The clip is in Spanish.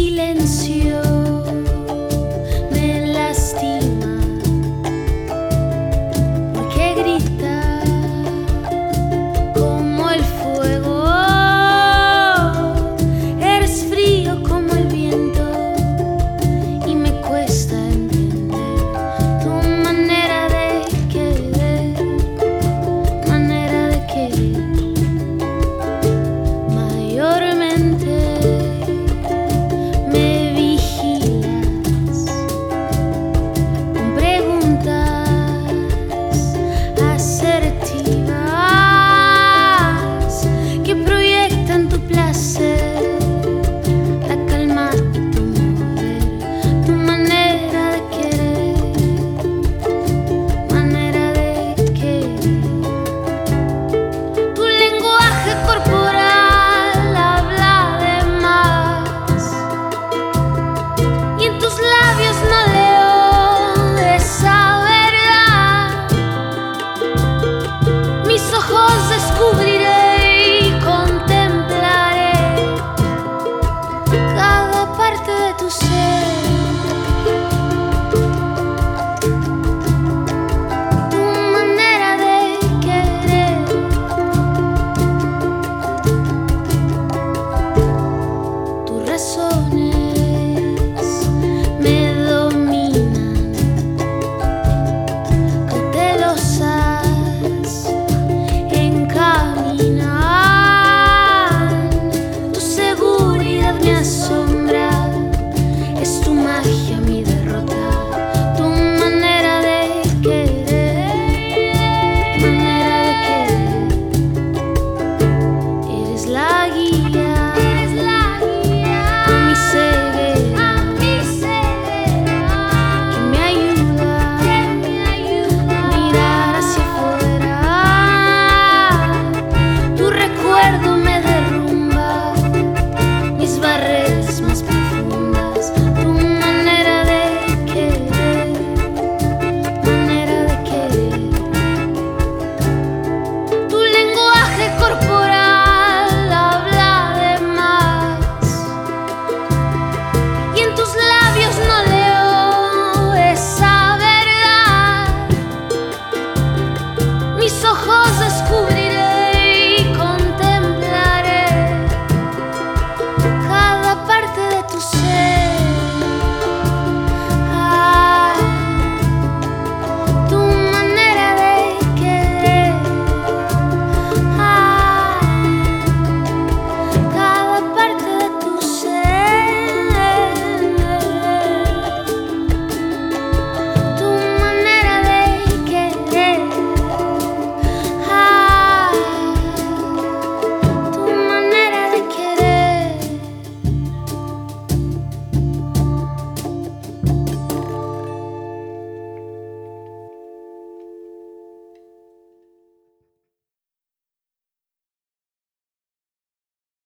silencio me lastima porque grita como el fuego. Eres frío como el viento y me cuesta entender tu manera de querer, manera de querer. Mayormente me vigilas con preguntas asertivas que proyectan tu placer, la calma y tu mover, tu manera de querer, manera de querer. Tu lenguaje corporal habla de más y en tus labios no leo esa verdad. Mis ojos descubriré y contemplaré cada parte de tu ser. Tu manera de querer. Tus razones me dominan, cautelosas encaminan. Tu seguridad me asombra, es tu magia mi derrota. Tu manera de querer, manera de querer. Eres la guía a mi ceguera, que me ayuda a mirar hacia afuera. Tu recuerdo me derrumba mis barreras más profundas. Tu manera de querer, manera de querer. Tu lenguaje corporal habla de más y en tus labios no leo esa verdad. Mis ojos